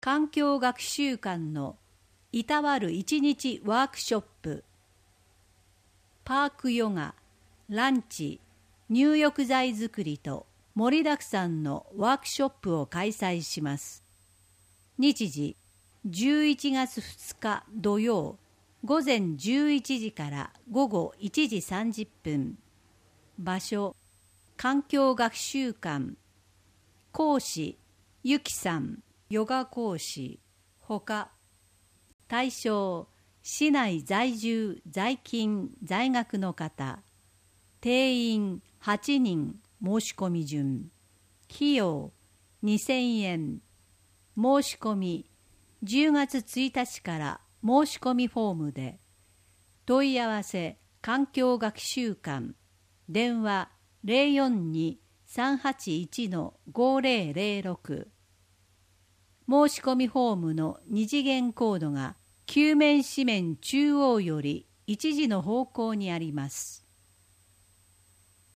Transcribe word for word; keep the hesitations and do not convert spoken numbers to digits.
環境学習館のいたわる一日ワークショップ、パークヨガ、ランチ、入浴剤作りと盛りだくさんのワークショップを開催します。日時じゅういちがつふつか土曜午前じゅういちじから午後いちじさんじゅっぷん。場所、環境学習館。講師、ゆきさん、ヨガ講師。ほか。対象、市内在住、在勤、在学の方。定員はちにん、申し込み順。費用にせんえん。申し込みじゅうがつついたちから申し込みフォームで。問い合わせ環境学習館。電話 ゼロよんに さんはちいち ごゼロゼロろく。申し込みフォームの二次元コードが球面紙面中央よりいちじの方向にあります。